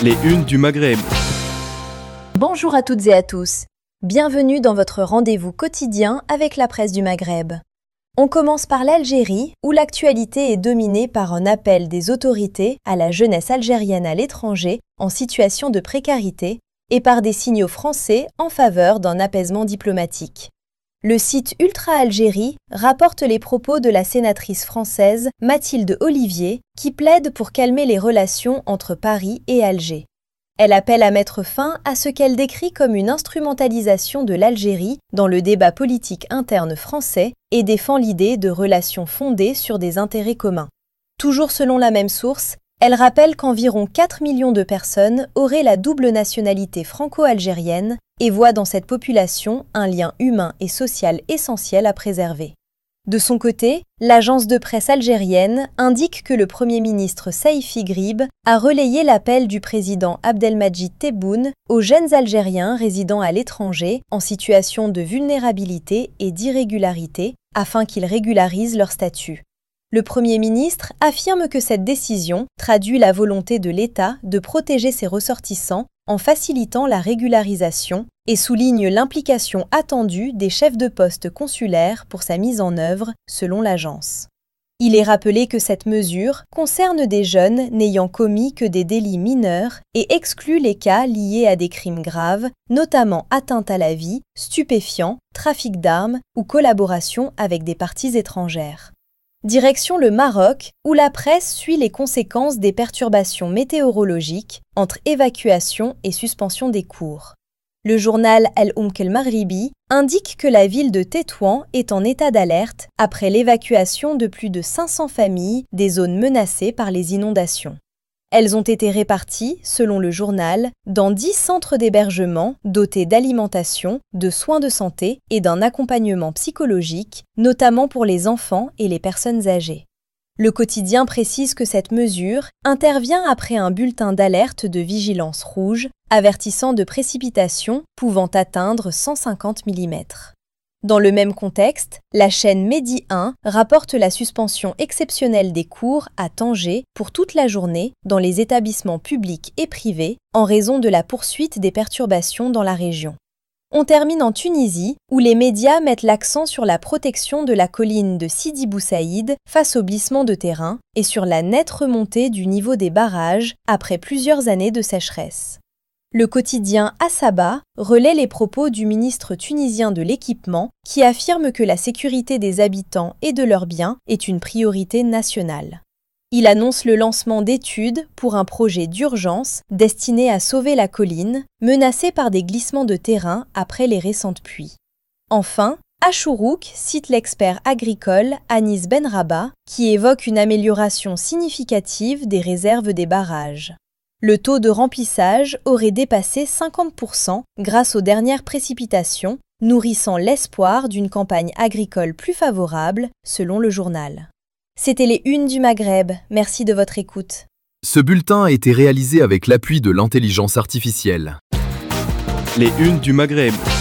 Les unes du Maghreb. Bonjour à toutes et à tous. Bienvenue dans votre rendez-vous quotidien avec la presse du Maghreb. On commence par l'Algérie, où l'actualité est dominée par un appel des autorités à la jeunesse algérienne à l'étranger en situation de précarité et par des signaux français en faveur d'un apaisement diplomatique. Le site Ultra Algérie rapporte les propos de la sénatrice française Mathilde Olivier, qui plaide pour calmer les relations entre Paris et Alger. Elle appelle à mettre fin à ce qu'elle décrit comme une instrumentalisation de l'Algérie dans le débat politique interne français et défend l'idée de relations fondées sur des intérêts communs. Toujours selon la même source, elle rappelle qu'environ 4 millions de personnes auraient la double nationalité franco-algérienne et voient dans cette population un lien humain et social essentiel à préserver. De son côté, l'agence de presse algérienne indique que le Premier ministre Saïfi Grib a relayé l'appel du président Abdelmadjid Tebboune aux jeunes Algériens résidant à l'étranger en situation de vulnérabilité et d'irrégularité afin qu'ils régularisent leur statut. Le Premier ministre affirme que cette décision traduit la volonté de l'État de protéger ses ressortissants en facilitant la régularisation et souligne l'implication attendue des chefs de poste consulaires pour sa mise en œuvre, selon l'agence. Il est rappelé que cette mesure concerne des jeunes n'ayant commis que des délits mineurs et exclut les cas liés à des crimes graves, notamment atteinte à la vie, stupéfiants, trafic d'armes ou collaboration avec des parties étrangères. Direction le Maroc, où la presse suit les conséquences des perturbations météorologiques entre évacuation et suspension des cours. Le journal El Oumk El Maghribi indique que la ville de Tétouan est en état d'alerte après l'évacuation de plus de 500 familles des zones menacées par les inondations. Elles ont été réparties, selon le journal, dans 10 centres d'hébergement dotés d'alimentation, de soins de santé et d'un accompagnement psychologique, notamment pour les enfants et les personnes âgées. Le quotidien précise que cette mesure intervient après un bulletin d'alerte de vigilance rouge avertissant de précipitations pouvant atteindre 150 mm. Dans le même contexte, la chaîne Medi 1 rapporte la suspension exceptionnelle des cours à Tanger pour toute la journée dans les établissements publics et privés en raison de la poursuite des perturbations dans la région. On termine en Tunisie, où les médias mettent l'accent sur la protection de la colline de Sidi Bou Saïd face au glissement de terrain et sur la nette remontée du niveau des barrages après plusieurs années de sécheresse. Le quotidien Asaba relaie les propos du ministre tunisien de l'Équipement qui affirme que la sécurité des habitants et de leurs biens est une priorité nationale. Il annonce le lancement d'études pour un projet d'urgence destiné à sauver la colline, menacée par des glissements de terrain après les récentes pluies. Enfin, Achourouk cite l'expert agricole Anis Benrabah qui évoque une amélioration significative des réserves des barrages. Le taux de remplissage aurait dépassé 50% grâce aux dernières précipitations, nourrissant l'espoir d'une campagne agricole plus favorable, selon le journal. C'était les unes du Maghreb. Merci de votre écoute. Ce bulletin a été réalisé avec l'appui de l'intelligence artificielle. Les unes du Maghreb.